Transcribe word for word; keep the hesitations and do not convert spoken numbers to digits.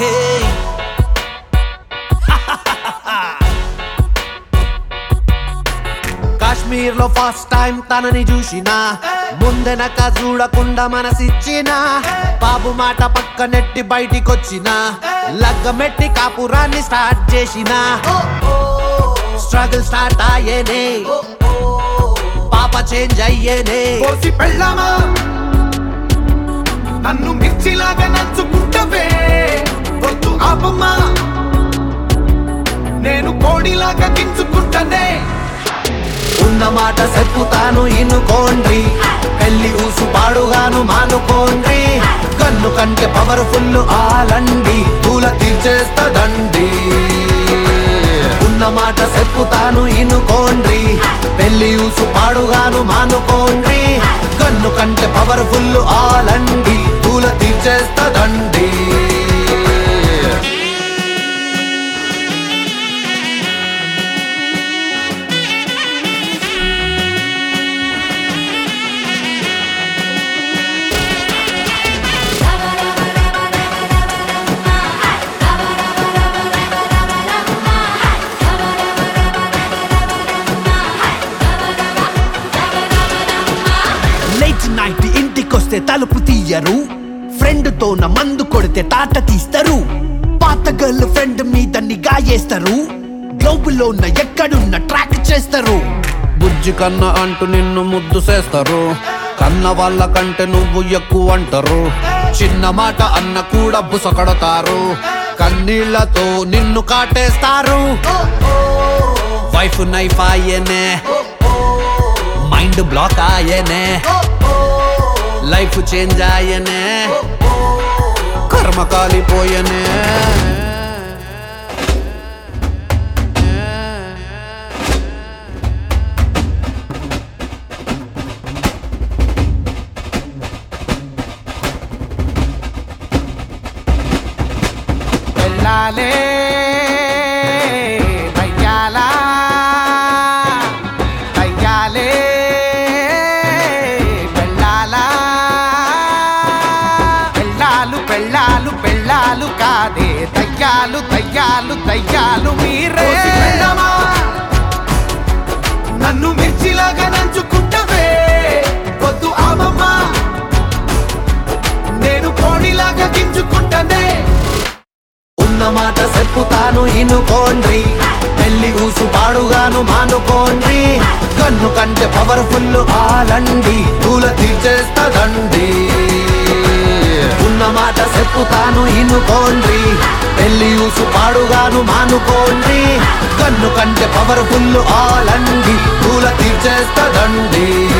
Hey Kashmir లో first time తనని చూసినా ముందెనక చూడకుండా మనసిచ్చినా బాబు మాట పక్క నెట్టి బయటికొచ్చిన లగ్గమెట్టి కాపురాన్ని స్టార్ట్ చేసిన స్ట్రగుల్ స్టార్ట్ అయ్యేనే పాప చేంజ్ అయ్యేనే కోసి పెళ్ళామా నన్ను మిర్చిలాగా నంచుకుంటవే వద్దు ఆపమ్మా నేను కోడిలాగా గించుకుంటనే ఉన్న మాట చెప్పుతాను ఇనుకోండ్రి పెళ్లి ఊసు పాడుగాను మానుకోండ్రి కన్ను కంటే పవర్ఫుల్ ఆలండి పూల తీర్చేస్తదండి ఉన్న మాట చెప్పుతాను ఇనుకోండ్రి పెళ్లి ఊసు పాడుగాను మానుకోండ్రి కన్ను కంటే పవర్ఫుల్ ఆలండి పూల తీర్చేస్తదండి నైట్ ఇంటికొస్తే తలుపు తీయరు ఫ్రెండ్ తో నా మందు కొడితే తాట తీస్తారు పాత గర్ల్ ఫ్రెండ్ మీద నిగా చేస్తారు గ్లోబులో ఉన్న ఎక్కడున్న ట్రాక్ చేస్తారు బుజ్జి కన్న అంటూ నిన్ను ముద్దు చేస్తారు కన్న వాళ్ళ కంటే నువ్వు ఎక్కువ అంటారు చిన్న మాట అన్న కూడా బుసకడతారు కన్నీళ్లతో నిన్ను కాటేస్తారు వైఫ్ నైఫ్ ఆయనే మైండ్ బ్లాక్ ఆయనే లైఫ్ చేంజ్ ఆయనే కర్మ కాలిపోయనే వెళ్ళాలే దయ్యాలా దయ్యాలే పెళ్ళాలు పెళ్ళాలు కాదే దయ్యాలు దయ్యాలు దయ్యాలు మీరే నన్ను మిర్చిలాగా నంచుకుంటవే వద్దు ఆమమ్మ నేను కోడిలాగా గింజుకుంటనే ఉన్న మాట చెప్పుతాను ఇనుకోండ్రి పెళ్లి ఊసు పాడుగాను మానుకోండ్రి కన్ను కంటే పవర్ఫుల్ ఆలండి పూల తీర్చేస్తదండి ఉన్న మాట చెప్పుతాను ఇనుకోండ్రి పెళ్లి ఊసు పాడుగాను మానుకోండ్రి కన్ను కంటే పవర్ఫుల్ ఆలండి పూల తీర్చేస్తదండి